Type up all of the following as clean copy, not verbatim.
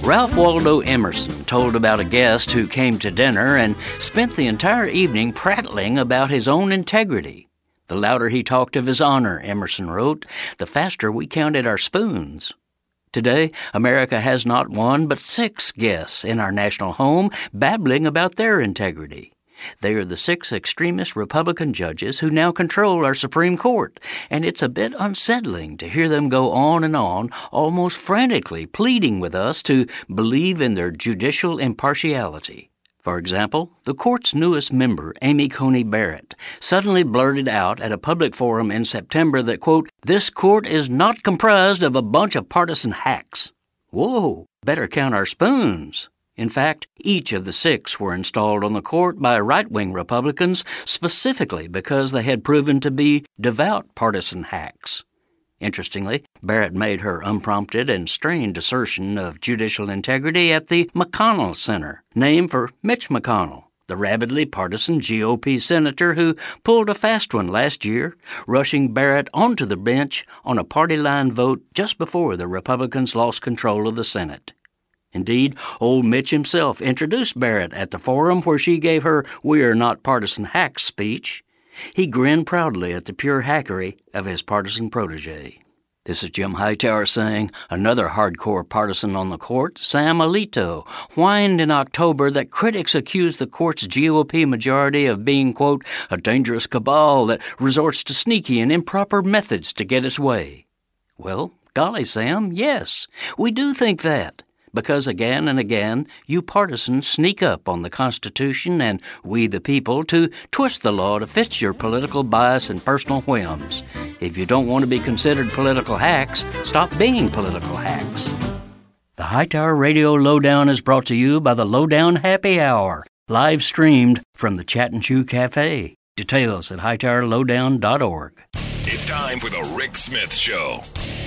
Ralph Waldo Emerson told about a guest who came to dinner and spent the entire evening prattling about his own integrity. The louder he talked of his honor, Emerson wrote, the faster we counted our spoons. Today, America has not one but 6 guests in our national home babbling about their integrity. They are the 6 extremist Republican judges who now control our Supreme Court, and it's a bit unsettling to hear them go on and on, almost frantically pleading with us to believe in their judicial impartiality. For example, the court's newest member, Amy Coney Barrett, suddenly blurted out at a public forum in September that, quote, "This court is not comprised of a bunch of partisan hacks." Whoa, better count our spoons. In fact, each of the 6 were installed on the court by right-wing Republicans specifically because they had proven to be devout partisan hacks. Interestingly, Barrett made her unprompted and strained assertion of judicial integrity at the McConnell Center, named for Mitch McConnell, the rabidly partisan GOP senator who pulled a fast one last year, rushing Barrett onto the bench on a party-line vote just before the Republicans lost control of the Senate. Indeed, old Mitch himself introduced Barrett at the forum where she gave her "We are not partisan hacks" speech. He grinned proudly at the pure hackery of his partisan protege. This is Jim Hightower saying another hardcore partisan on the court, Sam Alito, whined in October that critics accused the court's GOP majority of being, quote, "a dangerous cabal that resorts to sneaky and improper methods to get its way." Well, golly, Sam, yes, we do think that. Because again and again, you partisans sneak up on the Constitution and we the people to twist the law to fit your political bias and personal whims. If you don't want to be considered political hacks, stop being political hacks. The Hightower Radio Lowdown is brought to you by the Lowdown Happy Hour, live streamed from the Chat and Chew Cafe. Details at hightowerlowdown.org. It's time for the Rick Smith Show.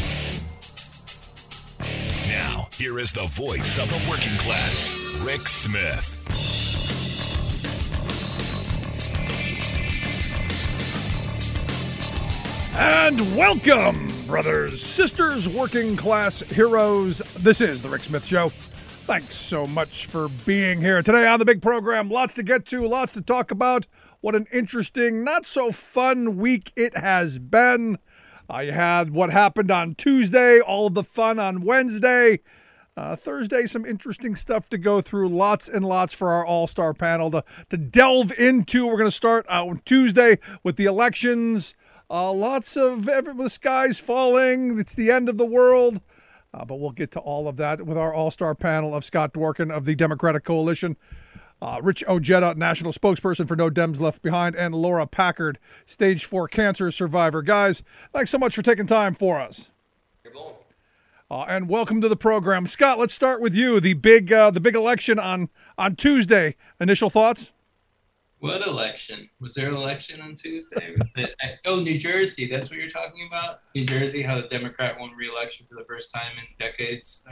Now, here is the voice of the working class, Rick Smith. And welcome, brothers, sisters, working class heroes. This is the Rick Smith Show. Thanks so much for being here today on the big program. Lots to get to, lots to talk about. What an interesting, not so fun week it has been. You had what happened on Tuesday, all of the fun on Wednesday. Thursday, some interesting stuff to go through. Lots and lots for our all-star panel to delve into. We're going to start on Tuesday with the elections. Lots of the skies falling. It's the end of the world. But we'll get to all of that with our all-star panel of Scott Dworkin of the Democratic Coalition, Rich Ojeda, national spokesperson for No Dems Left Behind, and Laura Packard, stage 4 cancer survivor. Guys, thanks so much for taking time for us. You're welcome. And welcome to the program. Scott, let's start with you. The big election on Tuesday. Initial thoughts? What election? Was there an election on Tuesday? New Jersey. That's what you're talking about? New Jersey, how the Democrat won re-election for the first time in decades.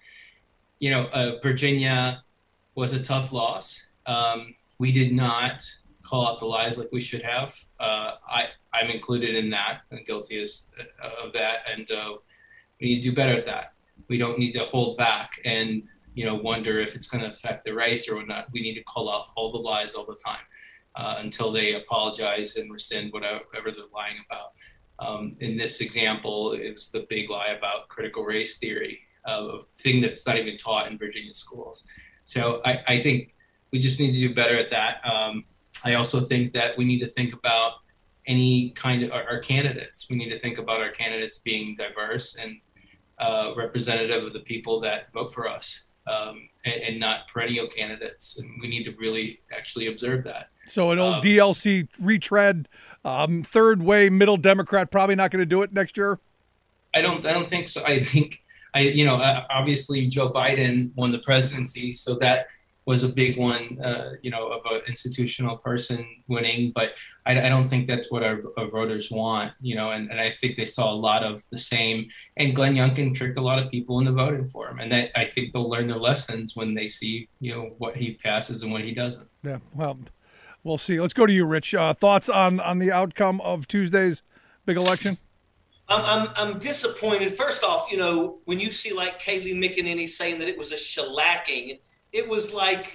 Virginia was a tough loss. We did not call out the lies like we should have. I'm included in that. I'm guilty of that. And we need to do better at that. We don't need to hold back and, wonder if it's going to affect the race or not. We need to call out all the lies all the time until they apologize and rescind whatever they're lying about. In this example, it's the big lie about critical race theory, a thing that's not even taught in Virginia schools. So I think we just need to do better at that. I also think that we need to think about any kind of our candidates. We need to think about our candidates being diverse and representative of the people that vote for us and not perennial candidates. And we need to really actually observe that. So an old DLC retread, third way, middle Democrat, probably not going to do it next year? I don't think so. I think obviously Joe Biden won the presidency, so that was a big one, of an institutional person winning. But I don't think that's what our voters want, and I think they saw a lot of the same. And Glenn Youngkin tricked a lot of people into voting for him. And I think they'll learn their lessons when they see, what he passes and what he doesn't. Yeah, well, we'll see. Let's go to you, Rich. Thoughts on the outcome of Tuesday's big election? I'm disappointed. First off, when you see like Kayleigh McEnany saying that it was a shellacking, it was like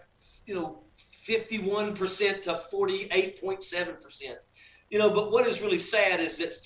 51% to 48.7%. But what is really sad is that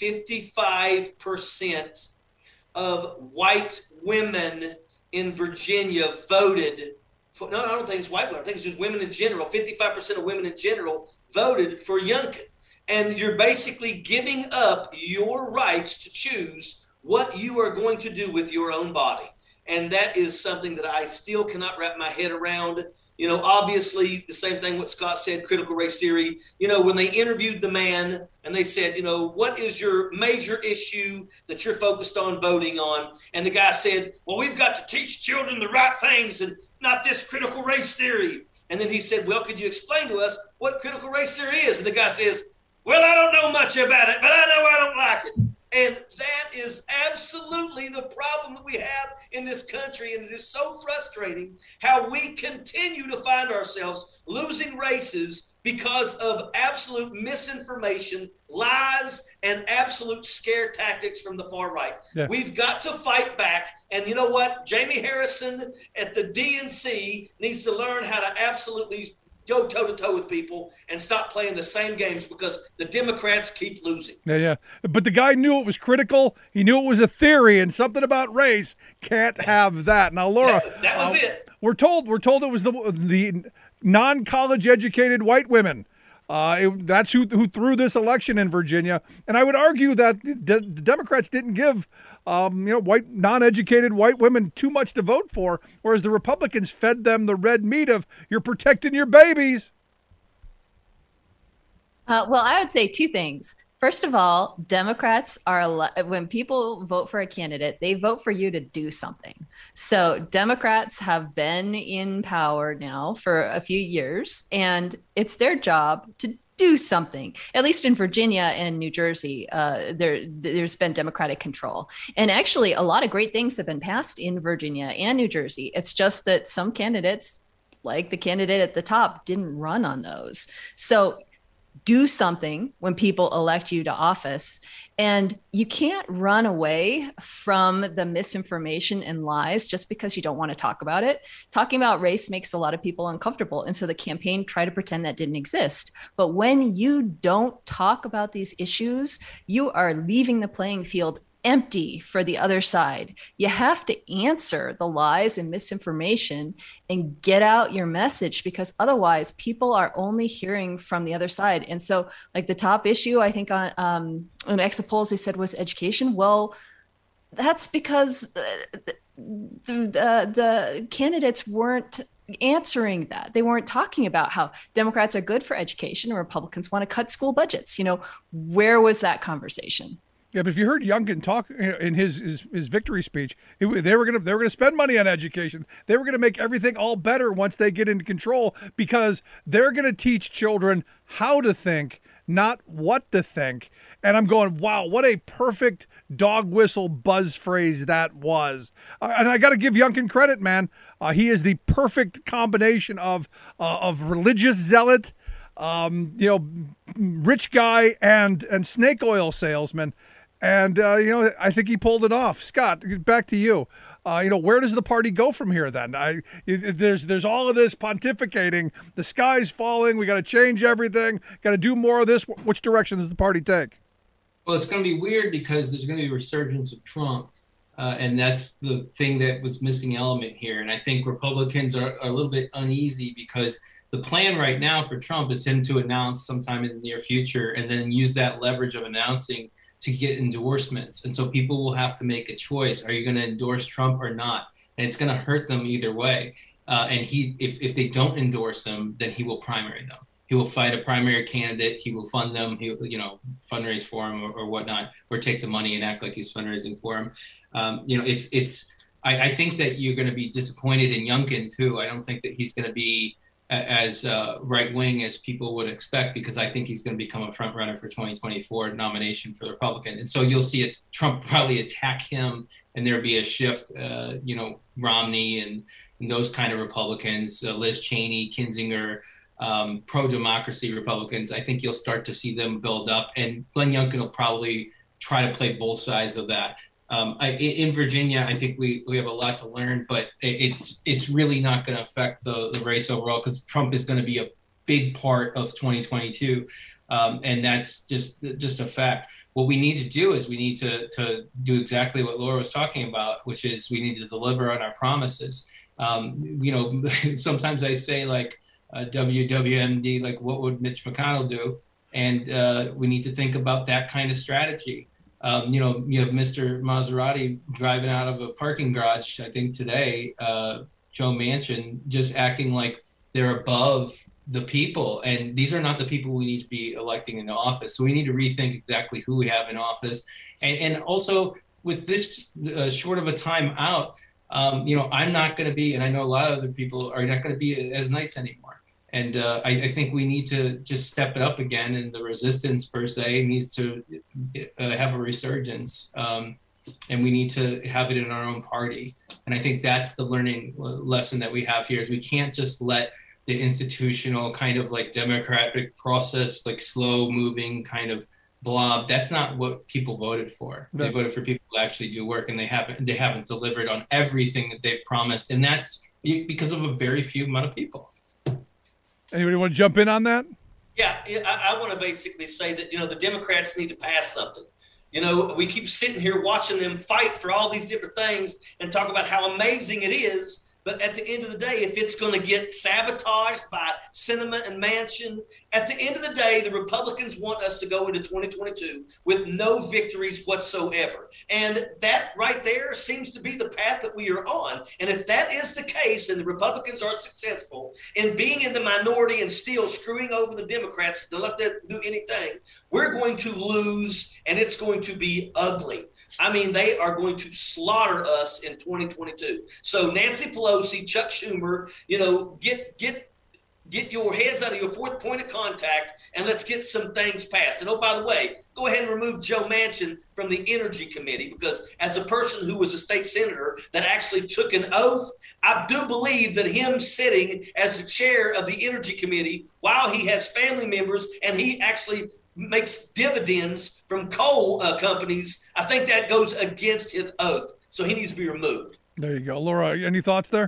55% of white women in Virginia voted for, no, I don't think it's white women. I think it's just women in general. 55% of women in general voted for Youngkin. And you're basically giving up your rights to choose what you are going to do with your own body. And that is something that I still cannot wrap my head around. Obviously, the same thing what Scott said, critical race theory. When they interviewed the man and they said, what is your major issue that you're focused on voting on? And the guy said, well, we've got to teach children the right things and not this critical race theory. And then he said, well, could you explain to us what critical race theory is? And the guy says, well, I don't know much about it, but I know I don't like it. And that is absolutely the problem that we have in this country. And it is so frustrating how we continue to find ourselves losing races because of absolute misinformation, lies, and absolute scare tactics from the far right. Yeah. We've got to fight back. And you know what? Jamie Harrison at the DNC needs to learn how to absolutely go toe-to-toe with people and stop playing the same games because the Democrats keep losing. Yeah. But the guy knew it was critical. He knew it was a theory, and something about race can't have that. Now, Laura, that was it. We're told it was the non-college educated white women. That's who threw this election in Virginia. And I would argue that the Democrats didn't give white non-educated white women too much to vote for, whereas the Republicans fed them the red meat of you're protecting your babies. Well, I would say two things. First of all, Democrats when people vote for a candidate, they vote for you to do something. So Democrats have been in power now for a few years, and it's their job to do something. At least in Virginia and New Jersey, there's been Democratic control. And actually, a lot of great things have been passed in Virginia and New Jersey. It's just that some candidates, like the candidate at the top, didn't run on those. So do something when people elect you to office. And you can't run away from the misinformation and lies just because you don't want to talk about it. Talking about race makes a lot of people uncomfortable. And so the campaign tried to pretend that didn't exist. But when you don't talk about these issues, you are leaving the playing field empty for the other side. You have to answer the lies and misinformation and get out your message, because otherwise people are only hearing from the other side. And so like the top issue, I think on exit polls, they said was education. Well, that's because the candidates weren't answering that. They weren't talking about how Democrats are good for education and Republicans want to cut school budgets. Where was that conversation? Yeah, but if you heard Youngkin talk in his victory speech, they were gonna spend money on education. They were gonna make everything all better once they get into control, because they're gonna teach children how to think, not what to think. And I'm going, wow, what a perfect dog whistle buzz phrase that was. And I got to give Youngkin credit, man. He is the perfect combination of religious zealot, rich guy, and snake oil salesman. And, I think he pulled it off. Scott, back to you. Where does the party go from here then? There's all of this pontificating. The sky's falling. We got to change everything. Got to do more of this. Which direction does the party take? Well, it's going to be weird because there's going to be a resurgence of Trump. And that's the thing that was missing element here. And I think Republicans are a little bit uneasy because the plan right now for Trump is him to announce sometime in the near future and then use that leverage of announcing to get endorsements. And so people will have to make a choice. Are you going to endorse Trump or not? And it's going to hurt them either way. And if they don't endorse him, then he will primary them. He will fight a primary candidate. He will fund them. He'll, fundraise for him or whatnot, or take the money and act like he's fundraising for him. I think that you're going to be disappointed in Youngkin too. I don't think that he's going to be as right-wing as people would expect, because I think he's going to become a front runner for 2024 nomination for the Republican. And so you'll see Trump probably attack him, and there'll be a shift, Romney and those kind of Republicans, Liz Cheney, Kinzinger, pro-democracy Republicans. I think you'll start to see them build up, and Glenn Youngkin will probably try to play both sides of that. In Virginia, I think we have a lot to learn, but it's really not going to affect the race overall, because Trump is going to be a big part of 2022, and that's just a fact. What we need to do is we need to do exactly what Laura was talking about, which is we need to deliver on our promises. Sometimes I say, like, WWMD, like, what would Mitch McConnell do? And we need to think about that kind of strategy. You have Mr. Maserati driving out of a parking garage, I think today, Joe Manchin, just acting like they're above the people. And these are not the people we need to be electing into office. So we need to rethink exactly who we have in office. And also, with this short of a time out, I'm not going to be, and I know a lot of other people are not going to be as nice anymore. And I think we need to just step it up again, and the resistance per se needs to have a resurgence, and we need to have it in our own party. And I think that's the learning lesson that we have here, is we can't just let the institutional kind of like democratic process, like slow moving kind of blob. That's not what people voted for. They voted for people who actually do work, and they haven't delivered on everything that they've promised. And that's because of a very few amount of people. Anybody want to jump in on that? Yeah, I want to basically say that, the Democrats need to pass something. We keep sitting here watching them fight for all these different things and talk about how amazing it is. But at the end of the day, if it's going to get sabotaged by Sinema and Manchin, at the end of the day, the Republicans want us to go into 2022 with no victories whatsoever. And that right there seems to be the path that we are on. And if that is the case, and the Republicans aren't successful in being in the minority and still screwing over the Democrats to let them do anything, we're going to lose, and it's going to be ugly. I mean, they are going to slaughter us in 2022. So Nancy Pelosi, Chuck Schumer, get your heads out of your fourth point of contact, and let's get some things passed. And, oh, by the way, go ahead and remove Joe Manchin from the Energy Committee, because as a person who was a state senator that actually took an oath, I do believe that him sitting as the chair of the Energy Committee while he has family members and he actually makes dividends from coal companies, I think that goes against his oath. So he needs to be removed. There you go. Laura, any thoughts there?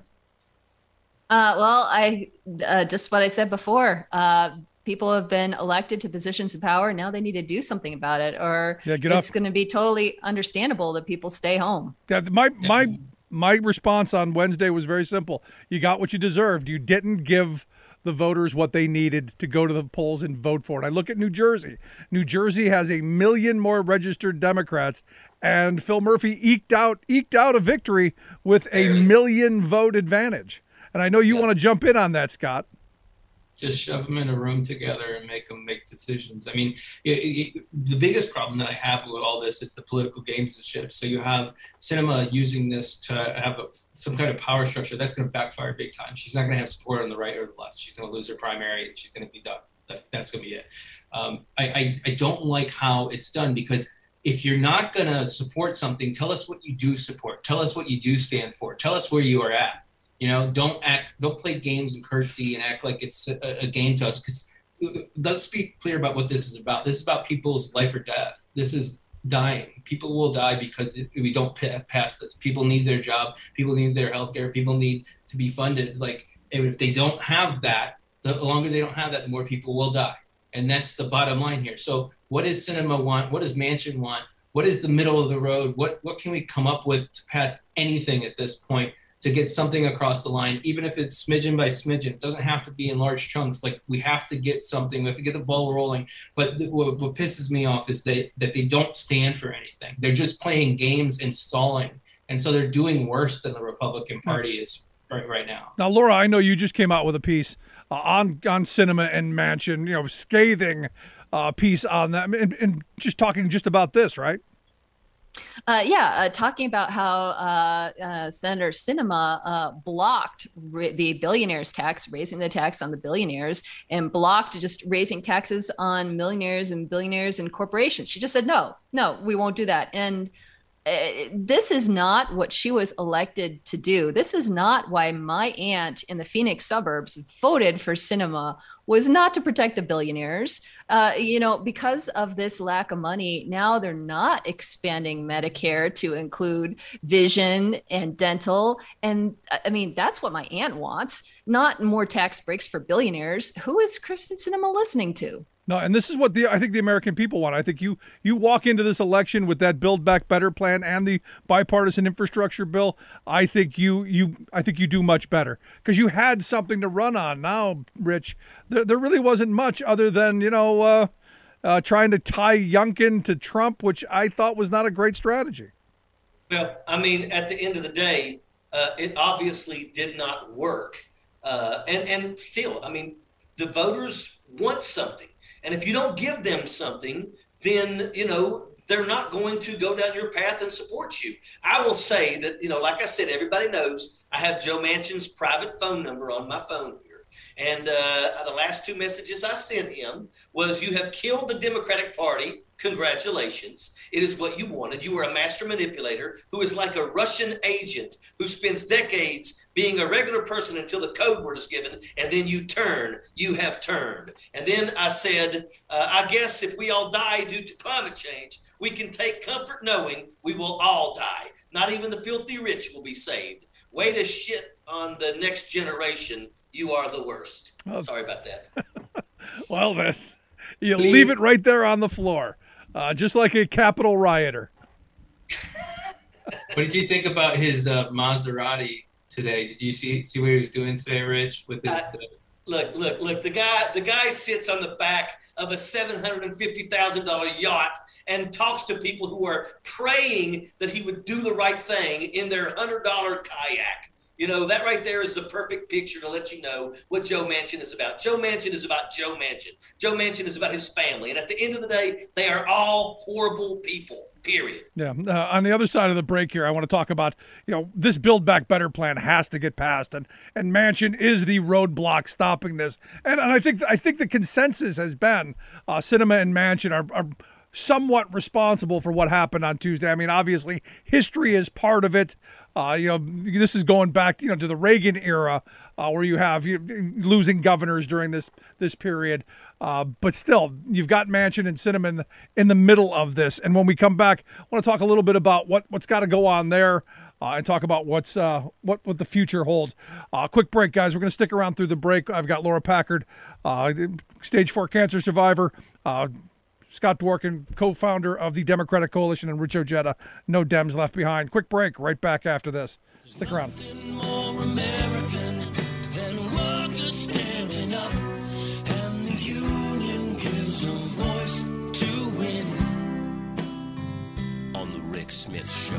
I just what I said before. People have been elected to positions of power. Now they need to do something about it, or it's going to be totally understandable that people stay home. Yeah, my response on Wednesday was very simple. You got what you deserved. You didn't give the voters what they needed to go to the polls and vote for it. I look at New Jersey. New Jersey has 1 million more registered Democrats, and Phil Murphy eked out a victory with a 1 million vote advantage. And I know you want to jump in on that, Scott. Just shove them in a room together and make them make decisions. I mean, the biggest problem that I have with all this is the political gamesmanship. So you have Sinema using this to have some kind of power structure that's going to backfire big time. She's not going to have support on the right or the left. She's going to lose her primary, and she's going to be done. That's going to be it. I don't like how it's done, because if you're not going to support something, tell us what you do support. Tell us what you do stand for. Tell us where you are at. Don't play games and curtsy and act like it's a game to us, because let's be clear about what this is about. This is about people's life or death. This is dying. People will die because we don't pass this. People need their job. People need their health care. People need to be funded. Like, if they don't have that, the longer they don't have that, the more people will die. And that's the bottom line here. So what does Sinema want? What does Manchin want? What is the middle of the road? What can we come up with to pass anything at this point, to get something across the line, even if it's smidgen by smidgen? It doesn't have to be in large chunks. Like, we have to get something. We have to get the ball rolling. But what pisses me off is that they don't stand for anything. They're just playing games and stalling. And so they're doing worse than the Republican Party is right now. Now, Laura, I know you just came out with a piece on Sinema and Manchin, scathing piece on that, and just talking just about this, right? Talking about how Senator Sinema blocked the billionaires tax, raising the tax on the billionaires, and blocked just raising taxes on millionaires and billionaires and corporations. She just said, no, we won't do that. And this is not what she was elected to do. This is not why my aunt in the Phoenix suburbs voted for Sinema, was not to protect the billionaires. Because of this lack of money, now they're not expanding Medicare to include vision and dental. And I mean, that's what my aunt wants, not more tax breaks for billionaires. Who is Kyrsten Sinema listening to? No, and this is what I think the American people want. I think you walk into this election with that Build Back Better plan and the bipartisan infrastructure bill. I think you do much better because you had something to run on. Now, Rich, there really wasn't much other than trying to tie Youngkin to Trump, which I thought was not a great strategy. Well, I mean, at the end of the day, it obviously did not work. And Phil, I mean, the voters want something. And if you don't give them something, then, they're not going to go down your path and support you. I will say that, like I said, everybody knows I have Joe Manchin's private phone number on my phone here. And the last 2 messages I sent him was, you have killed the Democratic Party. Congratulations. It is what you wanted. You were a master manipulator who is like a Russian agent who spends decades being a regular person until the code word is given, and then you have turned. And then I said, I guess if we all die due to climate change, we can take comfort knowing we will all die. Not even the filthy rich will be saved. Way to shit on the next generation. You are the worst. Sorry about that. Well, then, you leave it right there on the floor, just like a Capitol rioter. What did you think about his Maserati today? Did you see what he was doing today, Rich? With his look. The guy sits on the back of a $750,000 yacht and talks to people who are praying that he would do the right thing in their $100 kayak. That right there is the perfect picture to let you know what Joe Manchin is about. Joe Manchin is about Joe Manchin. Joe Manchin is about his family. And at the end of the day, they are all horrible people, period. Yeah. On the other side of the break here, I want to talk about, this Build Back Better plan has to get passed. And Manchin is the roadblock stopping this. And I think the consensus has been Sinema and Manchin are somewhat responsible for what happened on Tuesday. I mean, obviously, history is part of it. This is going back, to the Reagan era, where you have losing governors during this period. But still, you've got Manchin and Sinema in the middle of this. And when we come back, I want to talk a little bit about what's got to go on there, and talk about what the future holds. Quick break, guys. We're going to stick around through the break. I've got Laura Packard, stage 4 cancer survivor, Scott Dworkin, co-founder of the Democratic Coalition, and Rich Ojeda, No Dems Left Behind. Quick break, right back after this. Stick around. More American than workers standing up, and the union gives a voice to win. On the Rick Smith Show.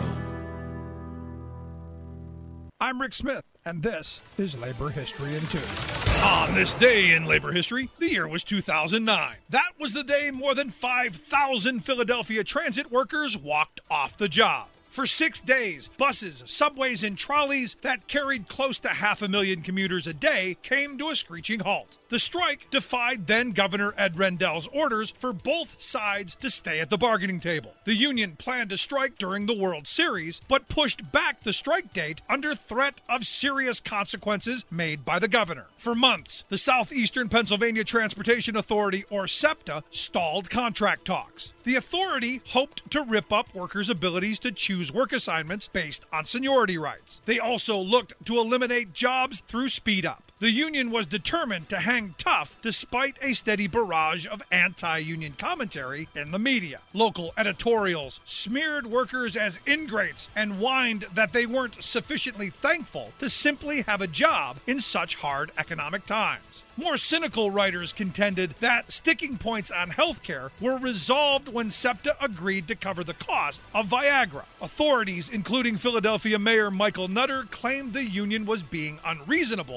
I'm Rick Smith, and this is Labor History in 2. On this day in labor history, the year was 2009. That was the day more than 5,000 Philadelphia transit workers walked off the job. For 6 days, buses, subways, and trolleys that carried close to 500,000 commuters a day came to a screeching halt. The strike defied then-Governor Ed Rendell's orders for both sides to stay at the bargaining table. The union planned to strike during the World Series, but pushed back the strike date under threat of serious consequences made by the governor. For months, the Southeastern Pennsylvania Transportation Authority, or SEPTA, stalled contract talks. The authority hoped to rip up workers' abilities to choose work assignments based on seniority rights. They also looked to eliminate jobs through speed up. The union was determined to hang tough despite a steady barrage of anti-union commentary in the media. Local editorials smeared workers as ingrates and whined that they weren't sufficiently thankful to simply have a job in such hard economic times. More cynical writers contended that sticking points on healthcare were resolved when SEPTA agreed to cover the cost of Viagra. Authorities, including Philadelphia Mayor Michael Nutter, claimed the union was being unreasonable in the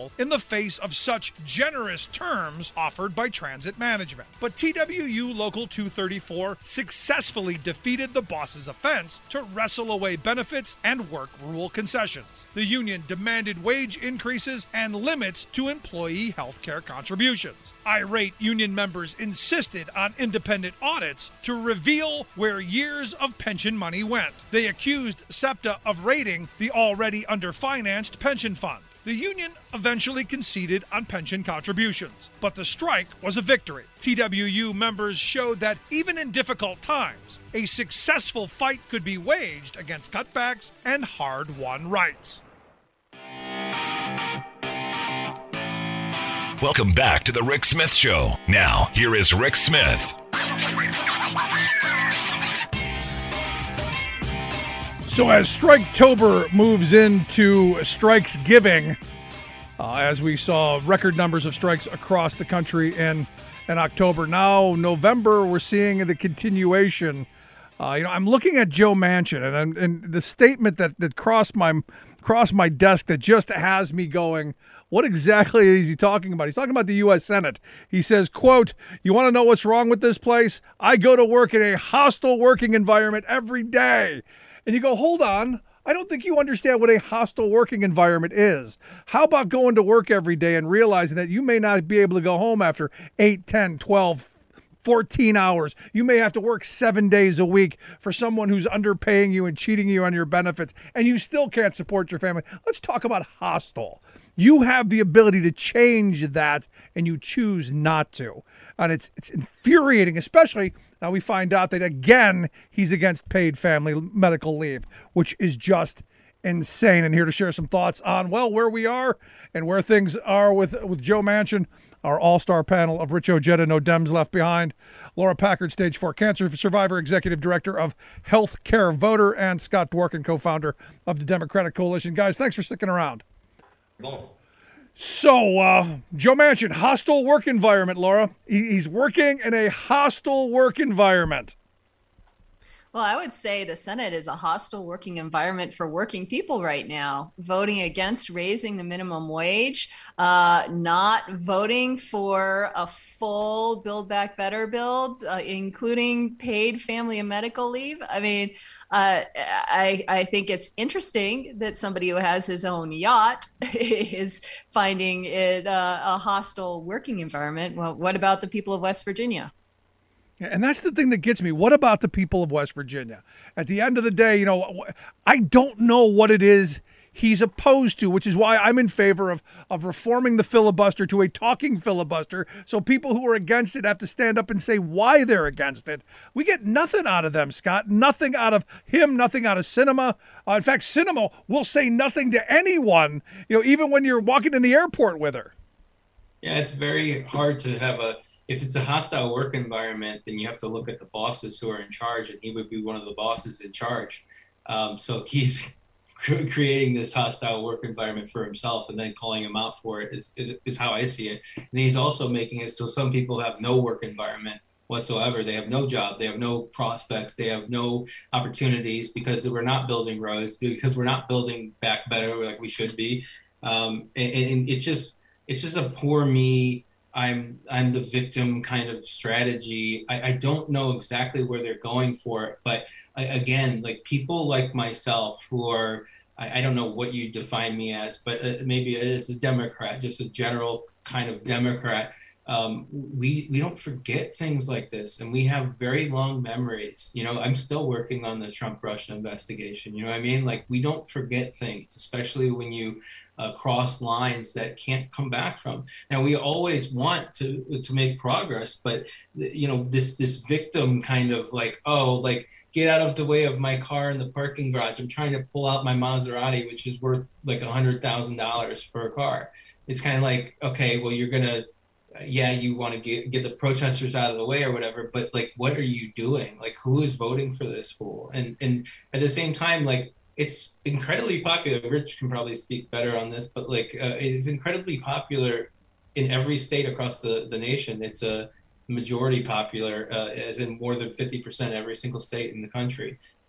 face of such generous terms offered by transit management. But TWU Local 234 successfully defeated the boss's offense to wrestle away benefits and work rule concessions. The union demanded wage increases and limits to employee health care contributions. Irate union members insisted on independent audits to reveal where years of pension money went. They accused SEPTA of raiding the already underfinanced pension fund. The union eventually conceded on pension contributions, but the strike was a victory. TWU members showed that even in difficult times, a successful fight could be waged against cutbacks and hard-won rights. Welcome back to the Rick Smith Show. Now, here is Rick Smith. So as Striketober moves into Strikesgiving, as we saw record numbers of strikes across the country in October, now November, we're seeing the continuation. I'm looking at Joe Manchin, and the statement that crossed my desk that just has me going, what exactly is he talking about? He's talking about the U.S. Senate. He says, quote, "You want to know what's wrong with this place? I go to work in a hostile working environment every day." And you go, hold on, I don't think you understand what a hostile working environment is. How about going to work every day and realizing that you may not be able to go home after 8, 10, 12, 14 hours. You may have to work 7 days a week for someone who's underpaying you and cheating you on your benefits, and you still can't support your family. Let's talk about hostile. You have the ability to change that, and you choose not to. And it's infuriating, especially now we find out that, again, he's against paid family medical leave, which is just insane. And here to share some thoughts on, well, where we are and where things are with Joe Manchin, our all-star panel of Rich Ojeda, No Dems Left Behind, Laura Packard, stage 4 cancer survivor, executive director of Healthcare Voter, and Scott Dworkin, co-founder of the Democratic Coalition. Guys, thanks for sticking around. So, Joe Manchin, hostile work environment, Laura. He's working in a hostile work environment. Well, I would say the Senate is a hostile working environment for working people right now, voting against raising the minimum wage, not voting for a full Build Back Better bill, including paid family and medical leave. I mean, I think it's interesting that somebody who has his own yacht is finding it a hostile working environment. Well, what about the people of West Virginia? And that's the thing that gets me. What about the people of West Virginia? At the end of the day, I don't know what it is he's opposed to, which is why I'm in favor of reforming the filibuster to a talking filibuster, so people who are against it have to stand up and say why they're against it. We get nothing out of them, Scott. Nothing out of him, nothing out of Sinema. In fact, Sinema will say nothing to anyone, even when you're walking in the airport with her. Yeah, it's very hard to have if it's a hostile work environment, then you have to look at the bosses who are in charge, and he would be one of the bosses in charge. So he's creating this hostile work environment for himself and then calling him out for it is how I see it. And he's also making it so some people have no work environment whatsoever. They have no job, they have no prospects, they have no opportunities because we're not building roads, because we're not building back better like we should be. And it's just a poor me, I'm the victim kind of strategy. I don't know exactly where they're going for it, but again, like people like myself who are, I don't know what you define me as, but maybe as a Democrat, just a general kind of Democrat, we don't forget things like this, and we have very long memories. I'm still working on the Trump-Russia investigation. You know what I mean? Like, we don't forget things, especially when you cross lines that can't come back from. Now, we always want to make progress, but this victim kind of like, get out of the way of my car in the parking garage. I'm trying to pull out my Maserati, which is worth like $100,000 for a car. It's kind of like, okay, well, you're gonna. Yeah, you want to get the protesters out of the way or whatever, but like, what are you doing? Like, who is voting for this fool? And at the same time, like, it's incredibly popular. Rich can probably speak better on this, but like, it's incredibly popular in every state across the nation. It's a majority popular, as in more than 50% every single state in the country.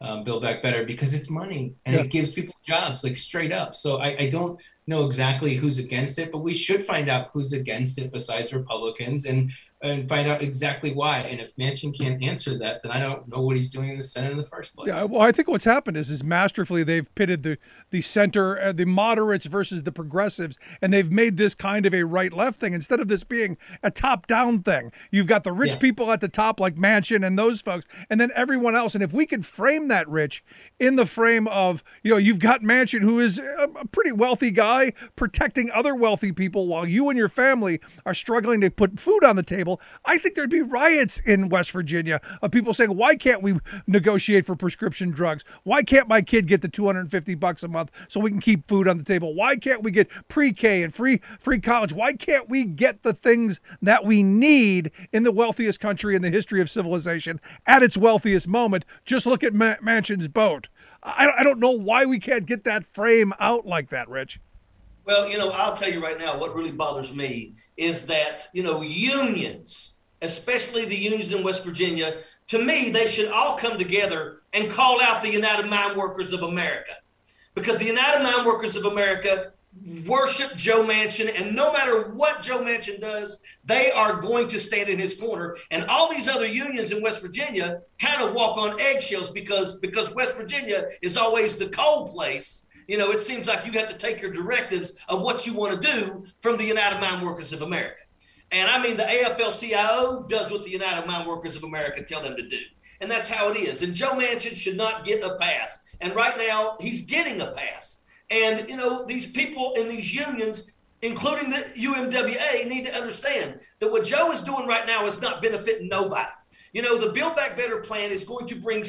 Build Back Better, because it's money and it gives people jobs, like straight up. So I don't know exactly who's against it, but we should find out who's against it besides Republicans and find out exactly why. And if Manchin can't answer that, then I don't know what he's doing in the Senate in the first place. Yeah, well, I think what's happened is masterfully they've pitted the center, the moderates versus the progressives, and they've made this kind of a right-left thing instead of this being a top-down thing. You've got the rich people at the top like Manchin and those folks, and then everyone else. And if we could frame that, Rich, in the frame of, you've got Manchin, who is a pretty wealthy guy, protecting other wealthy people while you and your family are struggling to put food on the table. I think there'd be riots in West Virginia of people saying, why can't we negotiate for prescription drugs? Why can't my kid get the $250 a month so we can keep food on the table? Why can't we get pre-K and free college? Why can't we get the things that we need in the wealthiest country in the history of civilization at its wealthiest moment? Just look at Manchin's boat. I don't know why we can't get that frame out like that, Rich. Well, I'll tell you right now, what really bothers me is that, unions, especially the unions in West Virginia, to me, they should all come together and call out the United Mine Workers of America. Because the United Mine Workers of America worship Joe Manchin, and no matter what Joe Manchin does, they are going to stand in his corner. And all these other unions in West Virginia kind of walk on eggshells because West Virginia is always the cold place. It seems like you have to take your directives of what you want to do from the United Mine Workers of America. And I mean, the AFL-CIO does what the United Mine Workers of America tell them to do. And that's how it is. And Joe Manchin should not get a pass. And right now, he's getting a pass. And, these people in these unions, including the UMWA, need to understand that what Joe is doing right now is not benefiting nobody. The Build Back Better plan is going to bring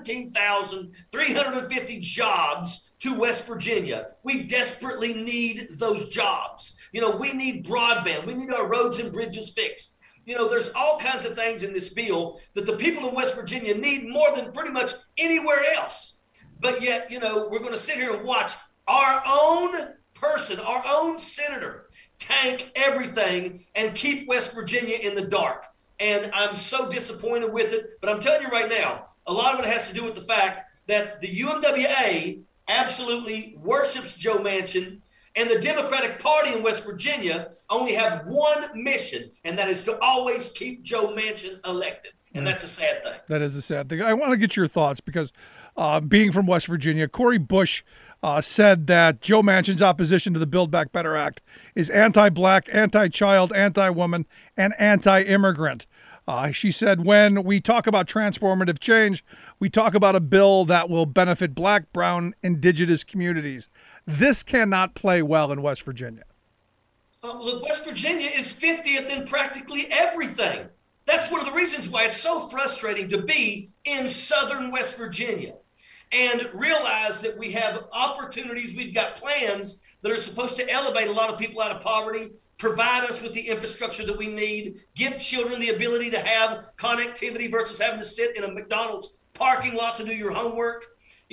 17,350 jobs to West Virginia. We desperately need those jobs. We need broadband. We need our roads and bridges fixed. There's all kinds of things in this bill that the people in West Virginia need more than pretty much anywhere else. But yet, we're going to sit here and watch our own person, our own senator, tank everything and keep West Virginia in the dark. And I'm so disappointed with it. But I'm telling you right now, a lot of it has to do with the fact that the UMWA absolutely worships Joe Manchin, and the Democratic Party in West Virginia only have one mission, and that is to always keep Joe Manchin elected. And that's a sad thing. That is a sad thing. I want to get your thoughts because being from West Virginia, Cori Bush said that Joe Manchin's opposition to the Build Back Better Act is anti-black, anti-child, anti-woman, and anti-immigrant. She said, when we talk about transformative change, we talk about a bill that will benefit black, brown, indigenous communities. This cannot play well in West Virginia. Look, West Virginia is 50th in practically everything. That's one of the reasons why it's so frustrating to be in southern West Virginia and realize that we have opportunities, we've got plans that are supposed to elevate a lot of people out of poverty, provide us with the infrastructure that we need, give children the ability to have connectivity versus having to sit in a McDonald's parking lot to do your homework,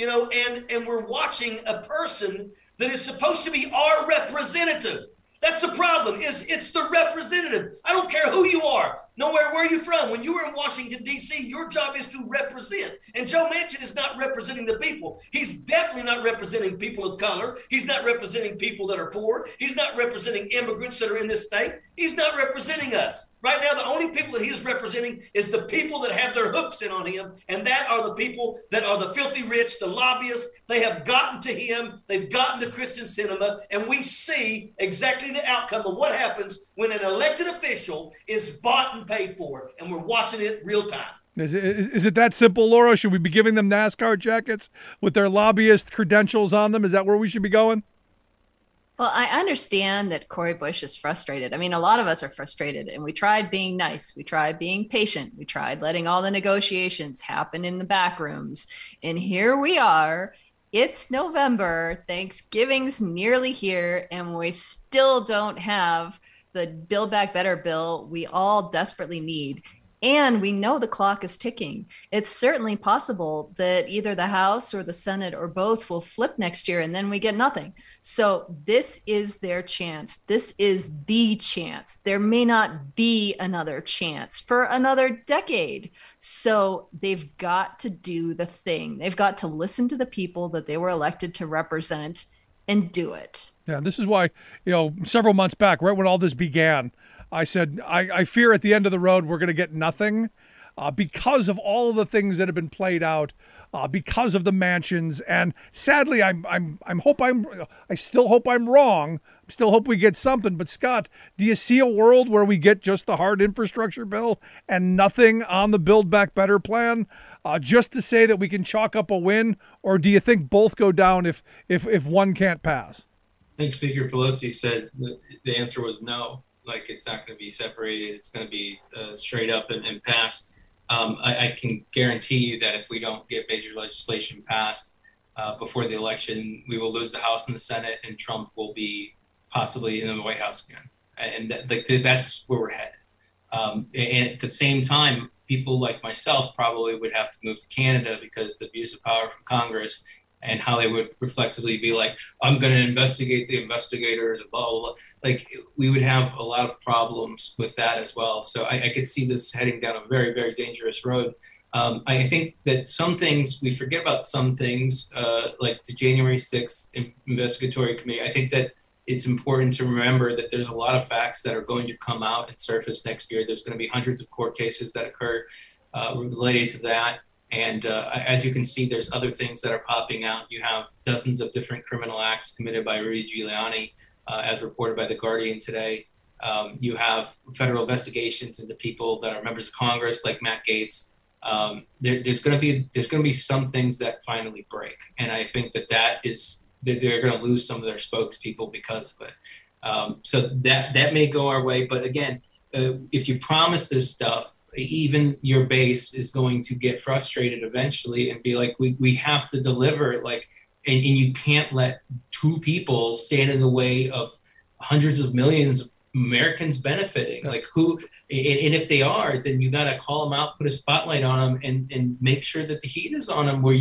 and we're watching a person that is supposed to be our representative. That's the problem, it's the representative. I don't care who you are, nowhere where you're from. When you were in Washington, D.C., your job is to represent. And Joe Manchin is not representing the people. He's definitely not representing people of color. He's not representing people that are poor. He's not representing immigrants that are in this state. He's not representing us. Right now, the only people that he is representing is the people that have their hooks in on him, and that are the people that are the filthy rich, the lobbyists. They have gotten to him. They've gotten to Kristen Sinema, and we see exactly the outcome of what happens when an elected official is bought and paid for, and we're watching it real time. Is it that simple, Laura? Should we be giving them NASCAR jackets with their lobbyist credentials on them? Is that where we should be going? Well, I understand that Cori Bush is frustrated. I mean, a lot of us are frustrated, and we tried being nice. We tried being patient. We tried letting all the negotiations happen in the back rooms. And here we are. It's November. Thanksgiving's nearly here, and we still don't have the Build Back Better bill we all desperately need. And we know the clock is ticking. It's certainly possible that either the House or the Senate or both will flip next year and then we get nothing. So this is their chance. This is the chance. There may not be another chance for another decade. So they've got to do the thing. They've got to listen to the people that they were elected to represent and do it. Yeah, this is why, several months back, right when all this began, I said, I fear at the end of the road we're going to get nothing because of all of the things that have been played out, because of the mansions. And sadly, I still hope I'm wrong. I still hope we get something. But Scott, do you see a world where we get just the hard infrastructure bill and nothing on the Build Back Better plan, just to say that we can chalk up a win? Or do you think both go down if one can't pass? I think Speaker Pelosi said the answer was no. Like, it's not going to be separated. It's going to be straight up and passed. I can guarantee you that if we don't get major legislation passed before the election, we will lose the House and the Senate, and Trump will be possibly in the White House again. And that's where we're headed. And at the same time, people like myself probably would have to move to Canada because the abuse of power from Congress and how they would reflexively be like, I'm going to investigate the investigators and blah, blah, blah. Like, we would have a lot of problems with that as well. So I could see this heading down a very, very dangerous road. I think that some things, we forget about some things, like the January 6th investigatory committee. I think that it's important to remember that there's a lot of facts that are going to come out and surface next year. There's going to be hundreds of court cases that occur related to that. And as you can see, there's other things that are popping out. You have dozens of different criminal acts committed by Rudy Giuliani, as reported by The Guardian today. You have federal investigations into people that are members of Congress, like Matt Gaetz. There's going to be some things that finally break, and I think that they're going to lose some of their spokespeople because of it. So that may go our way, but again, if you promise this stuff, even your base is going to get frustrated eventually and be like, we have to deliver, like, and you can't let two people stand in the way of hundreds of millions of Americans benefiting. Like, who, and if they are, then you got to call them out, put a spotlight on them, and make sure that the heat is on them, where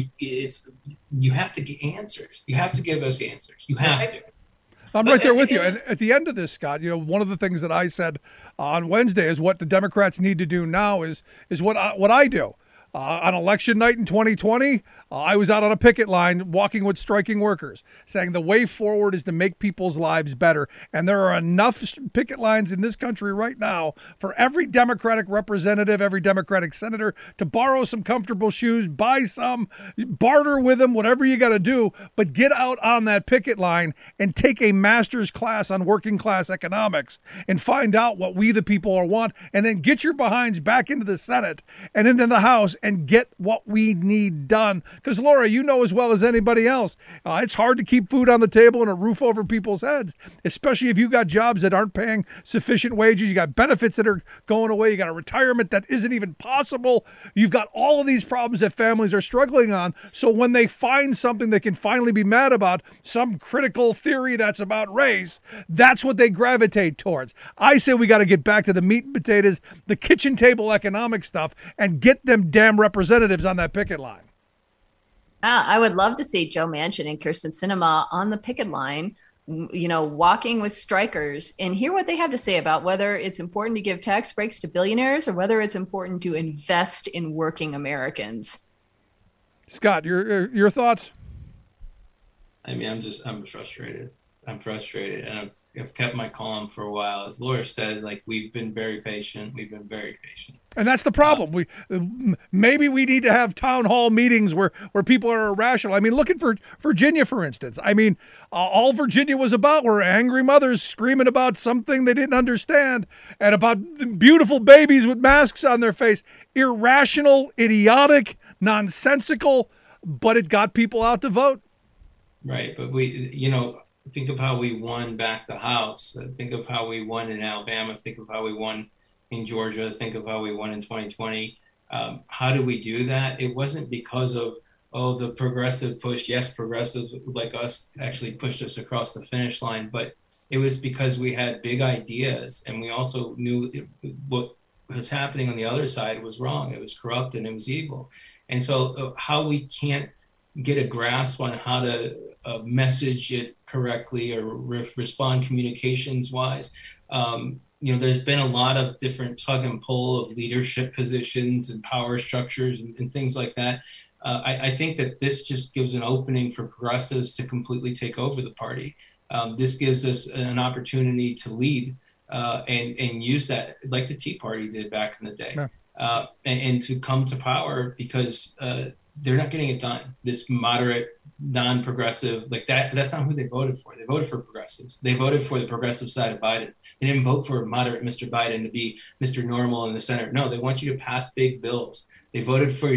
you have to get answers. You have to give us answers. You have to. I'm right there with you. And at the end of this, Scott, one of the things that I said on Wednesday is what the Democrats need to do now is what I do. On election night in 2020, I was out on a picket line walking with striking workers, saying the way forward is to make people's lives better. And there are enough picket lines in this country right now for every Democratic representative, every Democratic senator to borrow some comfortable shoes, buy some, barter with them, whatever you got to do, but get out on that picket line and take a master's class on working class economics and find out what we the people want, and then get your behinds back into the Senate and into the House and get what we need done. Because, Laura, you know as well as anybody else, it's hard to keep food on the table and a roof over people's heads, especially if you've got jobs that aren't paying sufficient wages. You got benefits that are going away. You got a retirement that isn't even possible. You've got all of these problems that families are struggling on. So when they find something they can finally be mad about, some critical theory that's about race, that's what they gravitate towards. I say we got to get back to the meat and potatoes, the kitchen table economic stuff, and get them damn representatives on that picket line. I would love to see Joe Manchin and Kyrsten Sinema on the picket line, walking with strikers, and hear what they have to say about whether it's important to give tax breaks to billionaires or whether it's important to invest in working Americans. Scott, your thoughts? I mean, I'm frustrated. I'm frustrated, and I've kept my calm for a while. As Laura said, like, we've been very patient. And that's the problem. Maybe we need to have town hall meetings where people are irrational. I mean, looking for Virginia, for instance. I mean, all Virginia was about were angry mothers screaming about something they didn't understand and about beautiful babies with masks on their face. Irrational, idiotic, nonsensical, but it got people out to vote. Right, but think of how we won back the House. Think of how we won in Alabama. Think of how we won in Georgia. Think of how we won in 2020. How do we do that? It wasn't because of, the progressive push. Yes, progressives like us actually pushed us across the finish line, but it was because we had big ideas, and we also knew what was happening on the other side was wrong. It was corrupt and it was evil. And so how we can't get a grasp on how to message it correctly or respond communications wise. There's been a lot of different tug and pull of leadership positions and power structures and things like that. I think that this just gives an opening for progressives to completely take over the party. This gives us an opportunity to lead and use that like the Tea Party did back in the day, and to come to power because they're not getting it done. This moderate, non-progressive, like that's not who they voted for. They voted for progressives. They voted for the progressive side of Biden. They didn't vote for moderate Mr. Biden to be Mr. Normal in the Senate. No, they want you to pass big bills. They voted for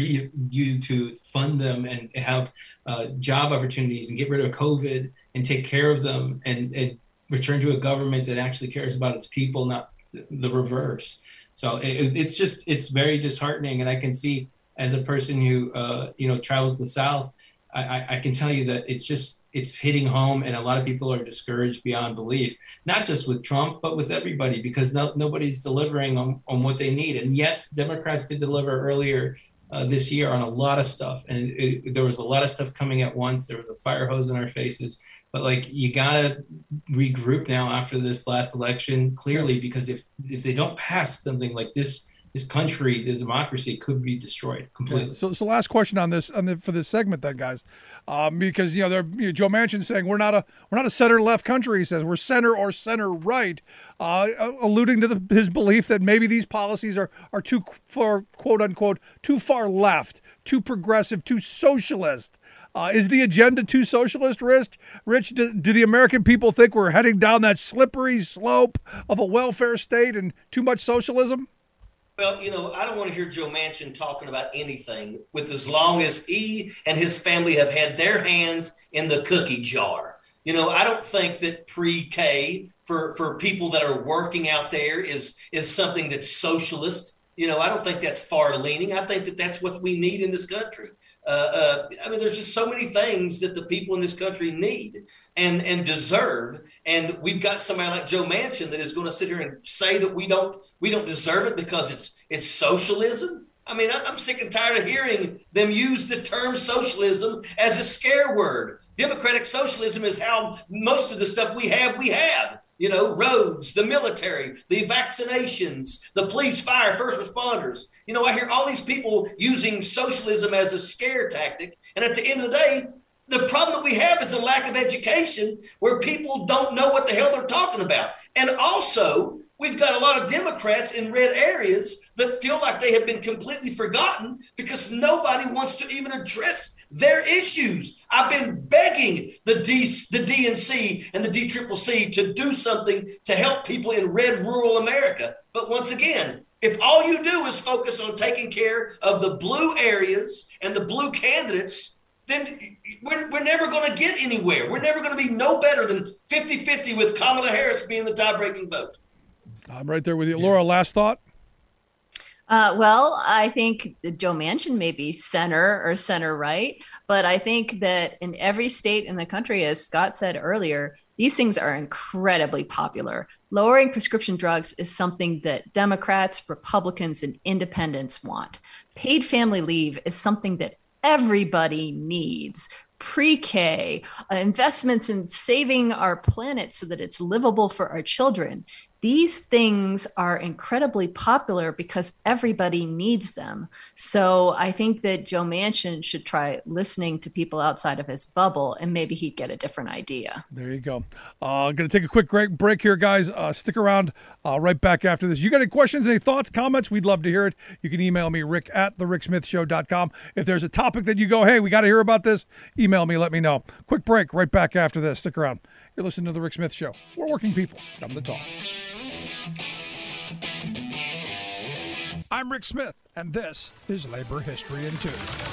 you to fund them and have job opportunities and get rid of COVID and take care of them and return to a government that actually cares about its people, not the reverse. So it's very disheartening. And I can see, as a person who travels the South, I can tell you that it's hitting home, and a lot of people are discouraged beyond belief, not just with Trump, but with everybody, because nobody's delivering on what they need. And yes, Democrats did deliver earlier this year on a lot of stuff, and there was a lot of stuff coming at once. There was a fire hose in our faces, but you gotta regroup now after this last election, clearly, because if they don't pass something like this country, the democracy could be destroyed completely. Yeah. So last question on this, for this segment, then, guys, because Joe Manchin saying we're not a center left country. He says we're center or center right, alluding to his belief that maybe these policies are too far, quote unquote, too far left, too progressive, too socialist. Is the agenda too socialist, Rich? Do the American people think we're heading down that slippery slope of a welfare state and too much socialism? Well, I don't want to hear Joe Manchin talking about anything with as long as he and his family have had their hands in the cookie jar. I don't think that pre-K for people that are working out there is something that's socialist. I don't think that's far leaning. I think that that's what we need in this country. There's just so many things that the people in this country need and deserve. And we've got somebody like Joe Manchin that is going to sit here and say that we don't deserve it because it's socialism. I'm sick and tired of hearing them use the term socialism as a scare word. Democratic socialism is how most of the stuff we have. Roads, the military, the vaccinations, the police, fire, first responders. I hear all these people using socialism as a scare tactic. And at the end of the day, the problem that we have is a lack of education where people don't know what the hell they're talking about. And also, we've got a lot of Democrats in red areas that feel like they have been completely forgotten because nobody wants to even address their issues. I've been begging the DNC and the DCCC to do something to help people in red rural America. But once again, if all you do is focus on taking care of the blue areas and the blue candidates, then we're never going to get anywhere. We're never going to be no better than 50-50 with Kamala Harris being the tie-breaking vote. I'm right there with you. Laura, last thought? Well, I think Joe Manchin may be center or center right, but I think that in every state in the country, as Scott said earlier, these things are incredibly popular. Lowering prescription drugs is something that Democrats, Republicans, and independents want. Paid family leave is something that everybody needs. Pre-K, investments in saving our planet so that it's livable for our children. These things are incredibly popular because everybody needs them. So I think that Joe Manchin should try listening to people outside of his bubble, and maybe he'd get a different idea. There you go. Going to take a quick break here, guys. Stick around right back after this. You got any questions, any thoughts, comments? We'd love to hear it. You can email me, rick@thericksmithshow.com. If there's a topic that you go, hey, we got to hear about this, email me, let me know. Quick break right back after this. Stick around. You're listening to The Rick Smith Show. We're working people. Come to talk. I'm Rick Smith, and this is Labor History in 2 on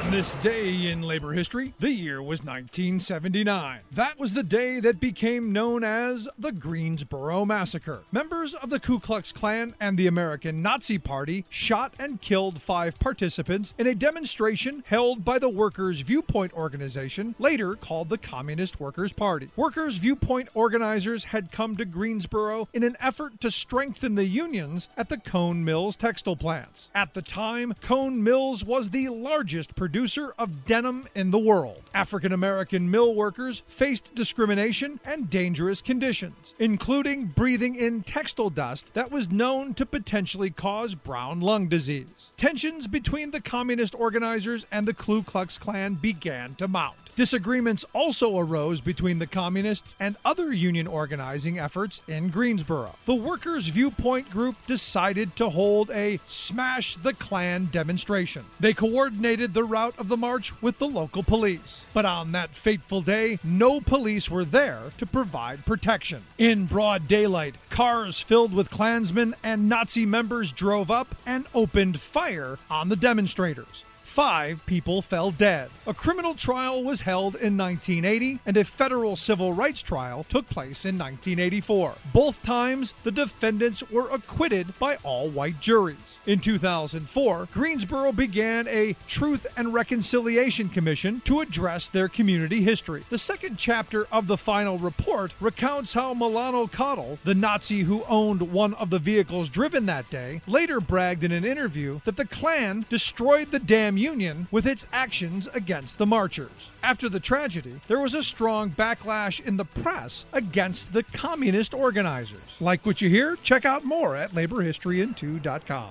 On this day in labor history, the year was 1979. That was the day that became known as the Greensboro Massacre. Members of the Ku Klux Klan and the American Nazi Party shot and killed 5 participants in a demonstration held by the Workers' Viewpoint Organization, later called the Communist Workers' Party. Workers' Viewpoint organizers had come to Greensboro in an effort to strengthen the unions at the Cone Mills textile plants. At the time, Cone Mills was the largest producer of denim in the world. African American mill workers faced discrimination and dangerous conditions, including breathing in textile dust that was known to potentially cause brown lung disease. Tensions between the communist organizers and the Ku Klux Klan began to mount. Disagreements also arose between the communists and other union organizing efforts in Greensboro. The Workers' Viewpoint group decided to hold a Smash the Klan demonstration. They coordinated the route of the march with the local police. But on that fateful day, no police were there to provide protection. In broad daylight, cars filled with Klansmen and Nazi members drove up and opened fire on the demonstrators. 5 people fell dead. A criminal trial was held in 1980, and a federal civil rights trial took place in 1984. Both times, the defendants were acquitted by all-white juries. In 2004, Greensboro began a Truth and Reconciliation Commission to address their community history. The second chapter of the final report recounts how Milano Cottle, the Nazi who owned one of the vehicles driven that day, later bragged in an interview that the Klan destroyed the damn Union with its actions against the marchers. After the tragedy, there was a strong backlash in the press against the communist organizers. Like what you hear? Check out more at laborhistoryin2.com.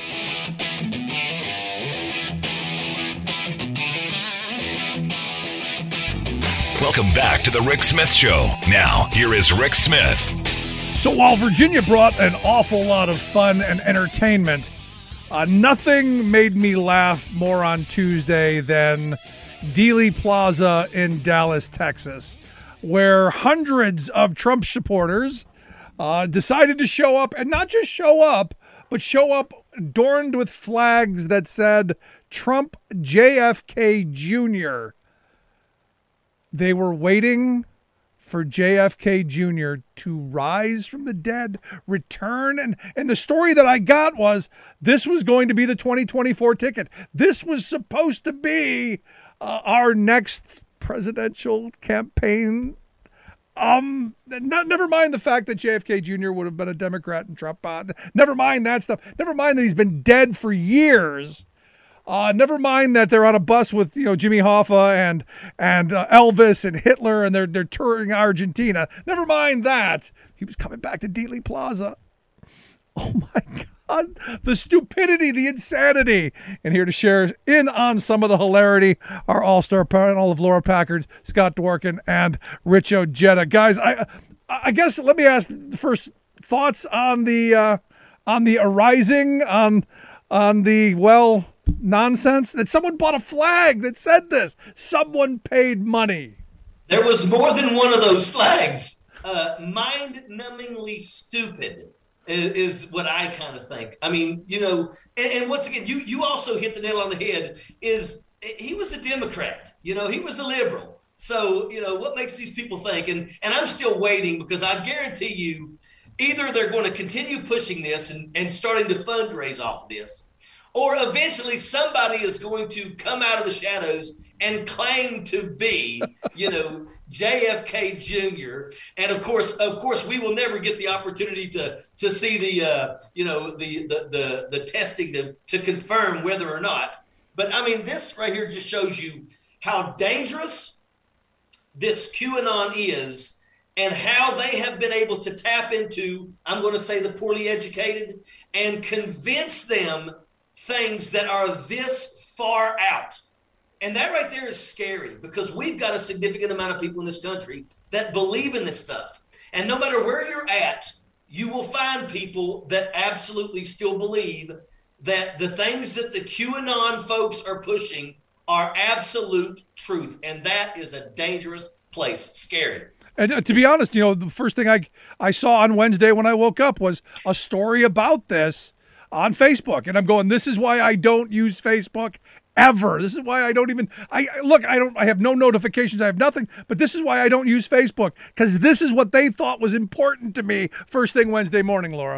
Welcome back to the Rick Smith Show. Now, here is Rick Smith. So while Virginia brought an awful lot of fun and entertainment, nothing made me laugh more on Tuesday than Dealey Plaza in Dallas, Texas, where hundreds of Trump supporters decided to show up, and not just show up, but show up adorned with flags that said Trump JFK Jr. They were waiting for JFK Jr. to rise from the dead, return. And the story that I got was this was going to be the 2024 ticket. This was supposed to be our next presidential campaign. Never mind the fact that JFK Jr. would have been a Democrat and Trump. Never mind that stuff. Never mind that he's been dead for years. Never mind that they're on a bus with Jimmy Hoffa and Elvis and Hitler, and they're touring Argentina. Never mind that he was coming back to Dealey Plaza. Oh my God, the stupidity, the insanity! And here to share in on some of the hilarity, our all-star panel of Laura Packard, Scott Dworkin, and Rich Ojeda. Guys, I guess let me ask the first thoughts on the arising on the nonsense that someone bought a flag that said this. Someone paid money. There was more than one of those flags. Mind-numbingly stupid is what I kind of think. I mean, and once again, you also hit the nail on the head. He was a Democrat. He was a liberal. So, what makes these people think? And I'm still waiting, because I guarantee you, either they're going to continue pushing this and starting to fundraise off of this, or eventually somebody is going to come out of the shadows and claim to be, JFK Jr. And of course, we will never get the opportunity to see the testing to confirm whether or not. But I mean, this right here just shows you how dangerous this QAnon is, and how they have been able to tap into, I'm going to say, the poorly educated, and convince them things that are this far out. And that right there is scary, because we've got a significant amount of people in this country that believe in this stuff. And no matter where you're at, you will find people that absolutely still believe that the things that the QAnon folks are pushing are absolute truth. And that is a dangerous place. Scary. And to be honest, the first thing I saw on Wednesday when I woke up was a story about this on Facebook. And I'm going, this is why I don't use Facebook ever. This is why I don't even, I have no notifications. I have nothing, but this is why I don't use Facebook, because this is what they thought was important to me first thing Wednesday morning, Laura.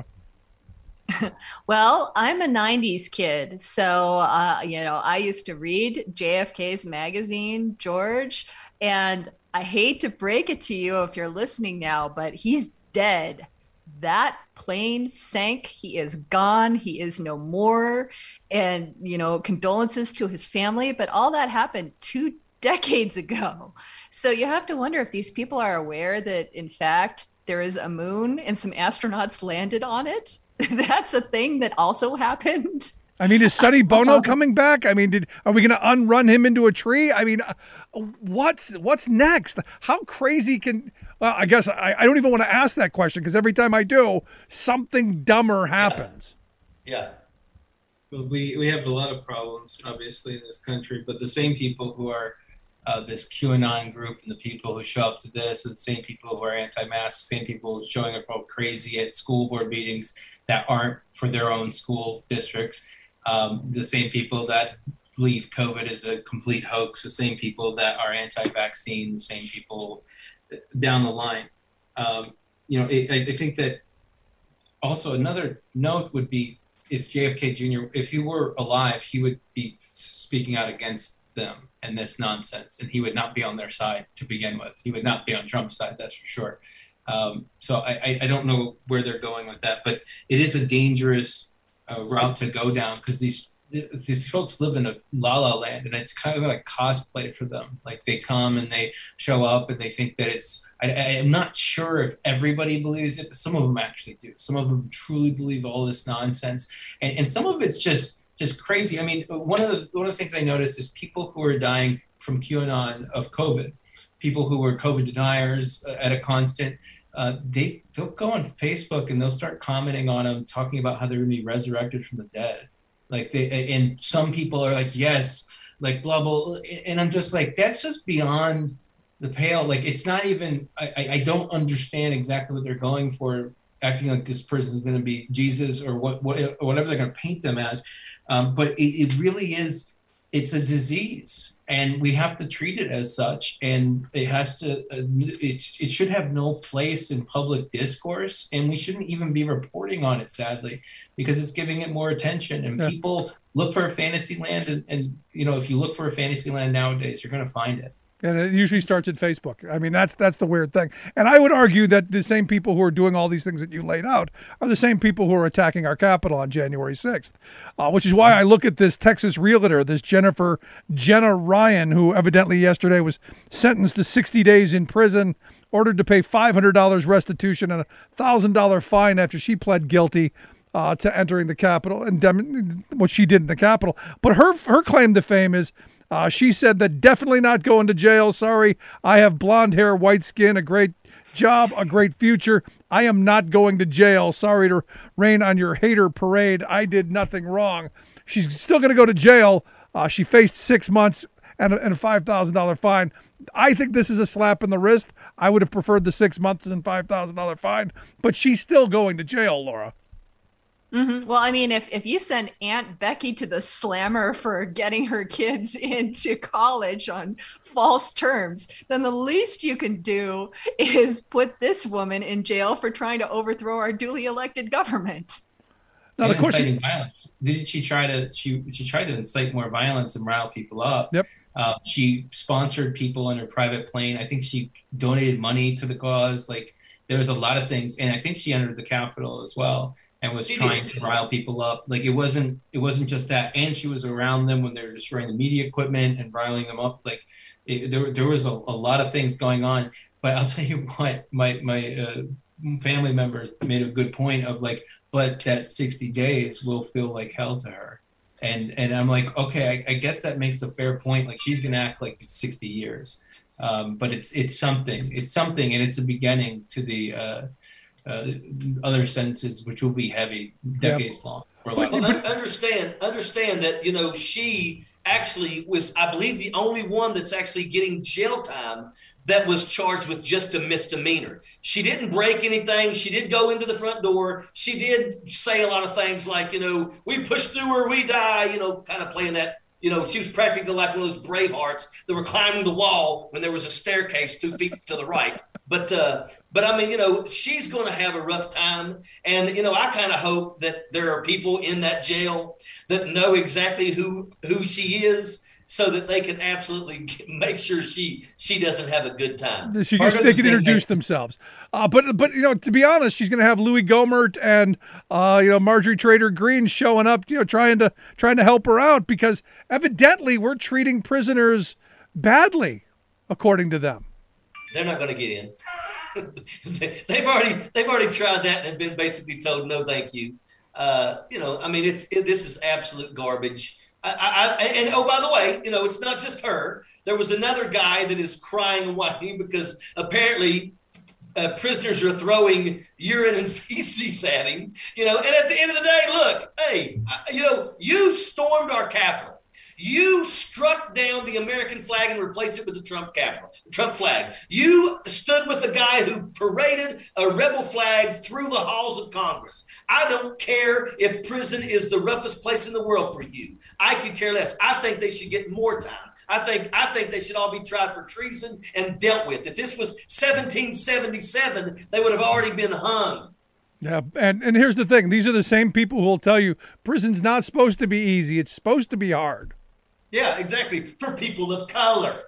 Well, I'm a 90s kid. So, I used to read JFK's magazine, George, and I hate to break it to you if you're listening now, but he's dead. That plane sank. He is gone. He is no more. And, condolences to his family. But all that happened 2 decades ago. So you have to wonder if these people are aware that, in fact, there is a moon and some astronauts landed on it. That's a thing that also happened. I mean, is Sonny Bono coming back? I mean, are we going to unrun him into a tree? I mean, what's next? How crazy can? Well, I guess I don't even want to ask that question, because every time I do, something dumber happens. Yeah. Well, we have a lot of problems, obviously, in this country, but the same people who are this QAnon group and the people who show up to this are the same people who are anti-mask, same people showing up all crazy at school board meetings that aren't for their own school districts, the same people that believe COVID is a complete hoax, the same people that are anti-vaccine, the same people down the line. I think that also another note would be, if JFK Jr., if he were alive, he would be speaking out against them and this nonsense, and he would not be on their side to begin with. He would not be on Trump's side, that's for sure. So I don't know where they're going with that, but it is a dangerous route to go down, because these folks live in a la-la land, and it's kind of like cosplay for them. Like, they come and they show up and they think that it's, I'm not sure if everybody believes it, but some of them actually do. Some of them truly believe all this nonsense, and some of it's just crazy. I mean, one of the things I noticed is people who are dying from QAnon of COVID, people who were COVID deniers at a constant, they'll go on Facebook and they'll start commenting on them, talking about how they're going to be resurrected from the dead. Like, and some people are like, yes, like blah, blah. And I'm just like, that's just beyond the pale. Like, it's not even, I don't understand exactly what they're going for, acting like this person is going to be Jesus or whatever they're going to paint them as. But it really is, it's a disease, and we have to treat it as such. And it has to, it should have no place in public discourse, and we shouldn't even be reporting on it, sadly, because it's giving it more attention. And people look for a fantasy land, and if you look for a fantasy land nowadays, you're going to find it. And it usually starts at Facebook. I mean, that's the weird thing. And I would argue that the same people who are doing all these things that you laid out are the same people who are attacking our Capitol on January 6th, which is why I look at this Texas realtor, this Jenna Ryan, who evidently yesterday was sentenced to 60 days in prison, ordered to pay $500 restitution and a $1,000 fine after she pled guilty to entering the Capitol and what she did in the Capitol. But her claim to fame is, she said that definitely not going to jail. Sorry, I have blonde hair, white skin, a great job, a great future. I am not going to jail. Sorry to rain on your hater parade. I did nothing wrong. She's still going to go to jail. She faced 6 months and a $5,000 fine. I think this is a slap in the wrist. I would have preferred the 6 months and $5,000 fine, but she's still going to jail, Laura. Mm-hmm. Well, I mean, if you send Aunt Becky to the slammer for getting her kids into college on false terms, then the least you can do is put this woman in jail for trying to overthrow our duly elected government. Now, the question, violence. Did she try to? She tried to incite more violence and rile people up. Yep. She sponsored people on her private plane. I think she donated money to the cause. Like, there was a lot of things, and I think she entered the Capitol as well and was trying to rile people up. Like, it wasn't just that. And she was around them when they were destroying the media equipment and riling them up. Like, there was a lot of things going on. But I'll tell you what, my family members made a good point of, like, but that 60 days will feel like hell to her. And I'm like, okay, I guess that makes a fair point. Like, she's going to act like it's 60 years. But it's something. It's something, and it's a beginning to the other sentences, which will be heavy, decades long. Understand that, she actually was, I believe, the only one that's actually getting jail time that was charged with just a misdemeanor. She didn't break anything. She did go into the front door. She did say a lot of things like, we push through or we die, kind of playing that She was practically like one of those Bravehearts that were climbing the wall when there was a staircase 2 feet to the right. But I mean, she's going to have a rough time. And, I kind of hope that there are people in that jail that know exactly who she is, so that they can absolutely make sure she doesn't have a good time. They can introduce themselves. But to be honest, she's going to have Louis Gohmert and Marjorie Taylor Greene showing up, trying to help her out, because evidently we're treating prisoners badly, according to them. They're not going to get in. they've already tried that and been basically told no, thank you. This is absolute garbage. And oh, by the way, it's not just her. There was another guy that is crying and whining because apparently prisoners are throwing urine and feces at him. And at the end of the day, look, hey, you stormed our Capitol. You struck down the American flag and replaced it with the Trump flag. You stood with the guy who paraded a rebel flag through the halls of Congress. I don't care if prison is the roughest place in the world for you. I could care less. I think they should get more time. I think they should all be tried for treason and dealt with. If this was 1777, they would have already been hung. Yeah, and here's the thing. These are the same people who will tell you prison's not supposed to be easy. It's supposed to be hard. Yeah, exactly. For people of color.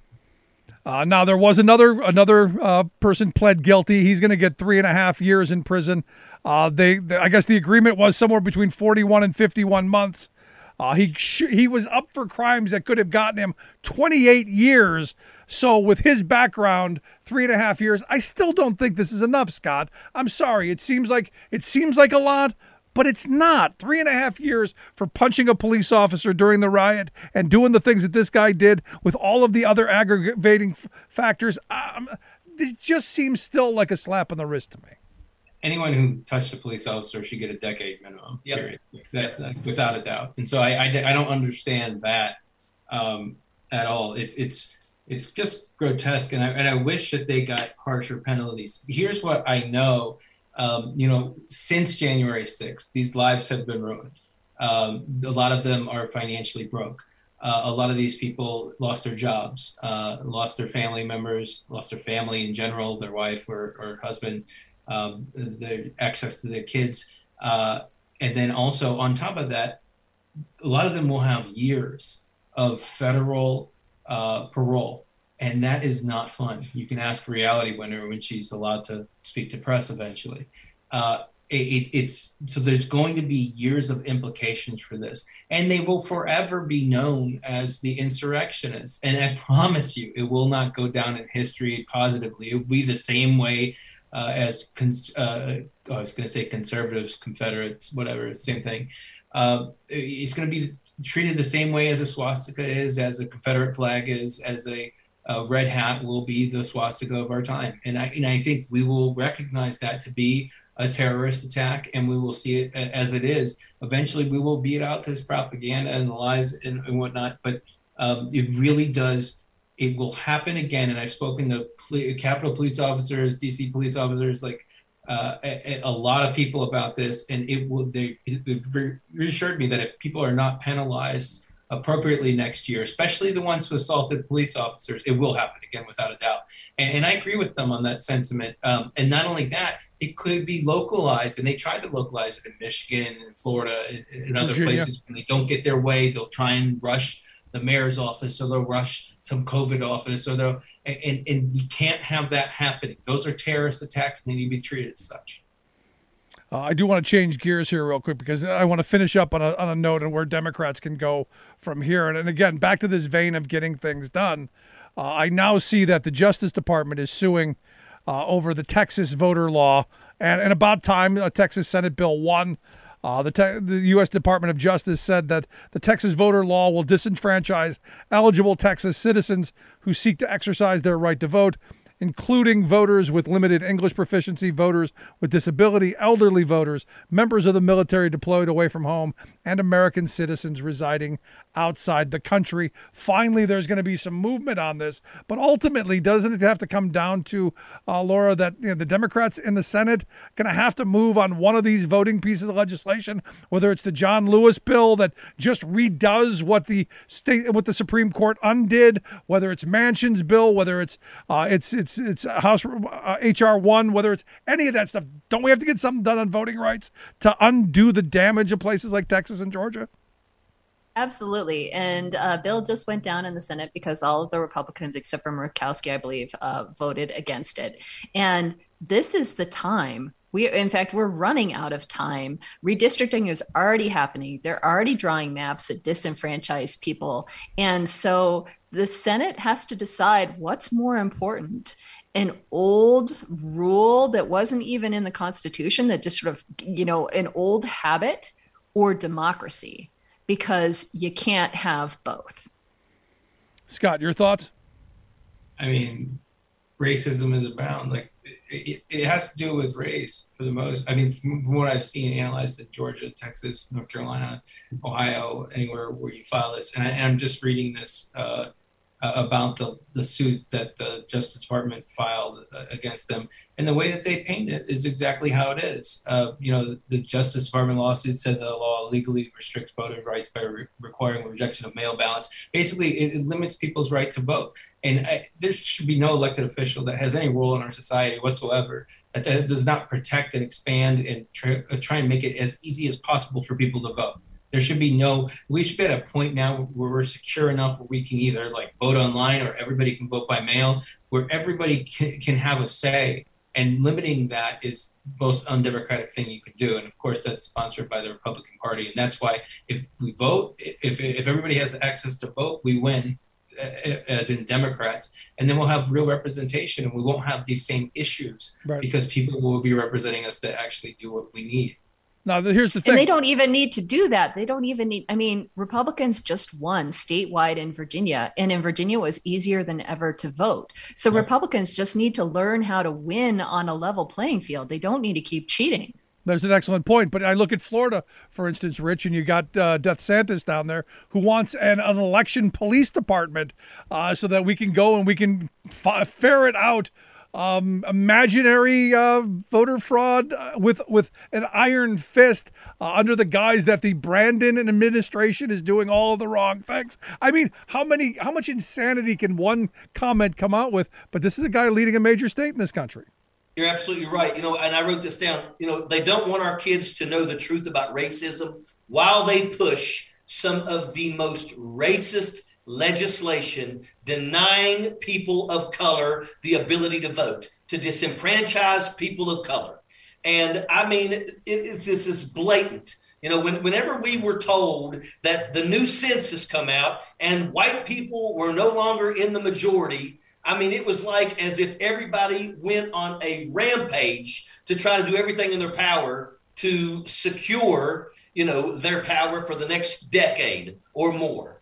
Now, there was another person pled guilty. He's going to get 3.5 years in prison. I guess the agreement was somewhere between 41 and 51 months. He was up for crimes that could have gotten him 28 years. So with his background, 3.5 years, I still don't think this is enough, Scott. I'm sorry. It seems like a lot, but it's not. 3.5 years for punching a police officer during the riot and doing the things that this guy did with all of the other aggravating factors. It just seems still like a slap on the wrist to me. Anyone who touched a police officer should get a decade minimum, yep. Period. That without a doubt. And so I don't understand that at all. It's just grotesque. And I wish that they got harsher penalties. Here's what I know. Since January 6th, these lives have been ruined. A lot of them are financially broke. A lot of these people lost their jobs, lost their family members, lost their family in general, their wife or husband, their access to their kids. And then also on top of that, a lot of them will have years of federal parole. And that is not fun. You can ask Reality Winner when she's allowed to speak to press eventually. So there's going to be years of implications for this. And they will forever be known as the insurrectionists. And I promise you, it will not go down in history positively. It will be the same way as, I was going to say conservatives, Confederates, whatever, same thing. It's going to be treated the same way as a swastika is, as a Confederate flag is, as a red hat will be the swastika of our time. And I think we will recognize that to be a terrorist attack, and we will see it as it is. Eventually, we will beat out this propaganda and the lies and whatnot, but it really does. It will happen again. And I've spoken to Capitol police officers, DC police officers, like a lot of people about this, and it reassured me that if people are not penalized appropriately next year, especially the ones who assaulted police officers, it will happen again without a doubt. And I agree with them on that sentiment. And not only that, it could be localized, and they tried to localize it in Michigan and Florida and other places. When they don't get their way, they'll try and rush the mayor's office, or they'll rush some COVID office, or and you can't have that happening. Those are terrorist attacks, and they need to be treated as such. I do want to change gears here real quick, because I want to finish up on a note on where Democrats can go from here. And again, back to this vein of getting things done. I now see that the Justice Department is suing over the Texas voter law. And about time, Texas Senate Bill 1. The U.S. Department of Justice said that the Texas voter law will disenfranchise eligible Texas citizens who seek to exercise their right to vote. including voters with limited English proficiency, voters with disability, elderly voters, members of the military deployed away from home, and American citizens residing outside the country. Finally, there's going to be some movement on this, but ultimately, doesn't it have to come down to, Laura, that the Democrats in the Senate going to have to move on one of these voting pieces of legislation, whether it's the John Lewis bill that just redoes what the Supreme Court undid, whether it's Manchin's bill, whether it's House HR 1, whether it's any of that stuff. Don't we have to get something done on voting rights to undo the damage of places like Texas and Georgia? Absolutely. And bill just went down in the Senate because all of the Republicans, except for Murkowski, I believe, voted against it. And this is the time. In fact, we're running out of time. Redistricting is already happening. They're already drawing maps that disenfranchise people. And so the Senate has to decide what's more important. An old rule that wasn't even in the Constitution, that just sort of, an old habit, or democracy, because you can't have both. Scott, your thoughts? I mean, racism is abound. Like, it has to do with race for the most. I mean, from what I've seen analyzed in Georgia, Texas, North Carolina, Ohio, anywhere where you file this, and I'm just reading this about the suit that the Justice Department filed against them, and the way that they paint it is exactly how it is. The Justice Department lawsuit said the law legally restricts voting rights by requiring rejection of mail ballots. Basically, it limits people's right to vote, and there should be no elected official that has any role in our society whatsoever that does not protect and expand and try and make it as easy as possible for people to vote. We should be at a point now where we're secure enough where we can either like vote online or everybody can vote by mail, where everybody can have a say, and limiting that is the most undemocratic thing you can do. And of course, that's sponsored by the Republican Party. And that's why if we vote, if everybody has access to vote, we win, as in Democrats, and then we'll have real representation and we won't have these same issues, right? Because people will be representing us that actually do what we need. Now, here's the thing. And they don't even need to do that. Republicans just won statewide in Virginia, and in Virginia it was easier than ever to vote. So Republicans just need to learn how to win on a level playing field. They don't need to keep cheating. There's an excellent point. But I look at Florida, for instance, Rich, and you got DeSantis down there who wants an election police department so that we can go and we can ferret out imaginary voter fraud with an iron fist under the guise that the Brandon administration is doing all of the wrong things. I mean, how much insanity can one comment come out with? But this is a guy leading a major state in this country. You're absolutely right. And I wrote this down. They don't want our kids to know the truth about racism while they push some of the most racist legislation denying people of color the ability to vote, to disenfranchise people of color. And I mean, this is blatant. Whenever we were told that the new census come out and white people were no longer in the majority, I mean, it was like as if everybody went on a rampage to try to do everything in their power to secure, their power for the next decade or more.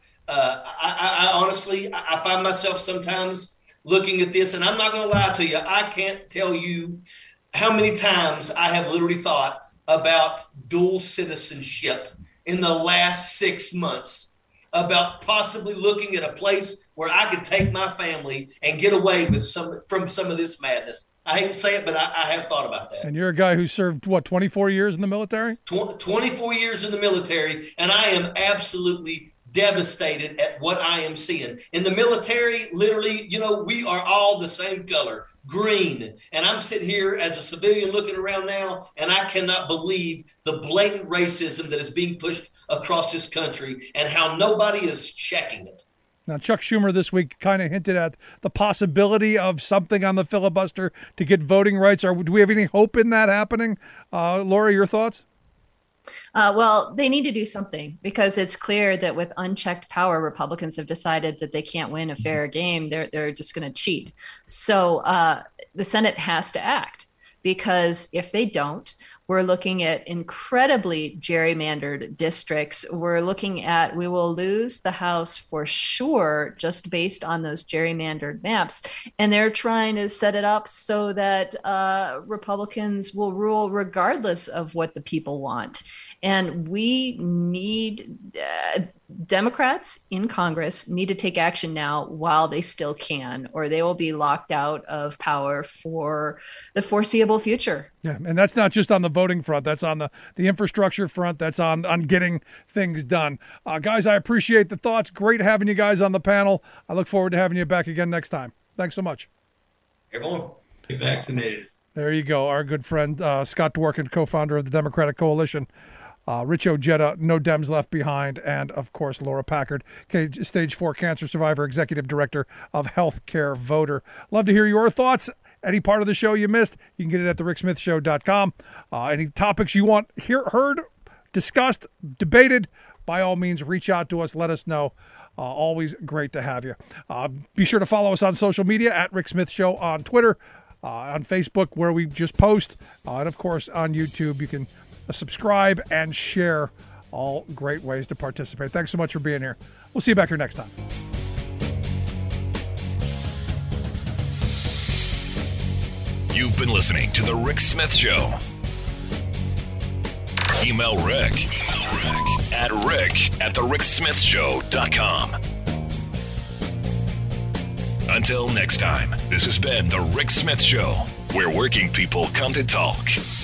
I honestly find myself sometimes looking at this, and I'm not going to lie to you. I can't tell you how many times I have literally thought about dual citizenship in the last 6 months, about possibly looking at a place where I could take my family and get away with from some of this madness. I hate to say it, but I have thought about that. And you're a guy who served, 24 years in the military? 24 years in the military, and I am absolutely devastated at what I am seeing. In the military, literally, we are all the same color, green. And I'm sitting here as a civilian looking around now, and I cannot believe the blatant racism that is being pushed across this country and how nobody is checking it. Now, Chuck Schumer this week kind of hinted at the possibility of something on the filibuster to get voting rights. Do we have any hope in that happening? Laura, your thoughts? Well, they need to do something, because it's clear that with unchecked power, Republicans have decided that they can't win a fair game. They're just going to cheat. So the Senate has to act, because if they don't, We're looking at incredibly gerrymandered districts. We're looking at, we will lose the House for sure, just based on those gerrymandered maps. And they're trying to set it up so that Republicans will rule regardless of what the people want. And we need Democrats in Congress need to take action now while they still can, or they will be locked out of power for the foreseeable future. Yeah, and that's not just on the voting front. That's on the infrastructure front. That's on getting things done. Guys, I appreciate the thoughts. Great having you guys on the panel. I look forward to having you back again next time. Thanks so much. Everyone, get vaccinated. There you go. Our good friend Scott Dworkin, co-founder of the Democratic Coalition. Rich Ojeda, No Dems Left Behind, and, of course, Laura Packard, Stage 4 cancer survivor, executive director of Healthcare Voter. Love to hear your thoughts. Any part of the show you missed, you can get it at thericksmithshow.com. Any topics you want heard, discussed, debated, by all means, reach out to us. Let us know. Always great to have you. Be sure to follow us on social media at Rick Smith Show on Twitter, on Facebook, where we just post, and, of course, on YouTube. You can subscribe and share. All great ways to participate. Thanks so much for being here. We'll see you back here next time. You've been listening to The Rick Smith Show. Email Rick at rick@thericksmithshow.com. Until next time, this has been The Rick Smith Show, where working people come to talk.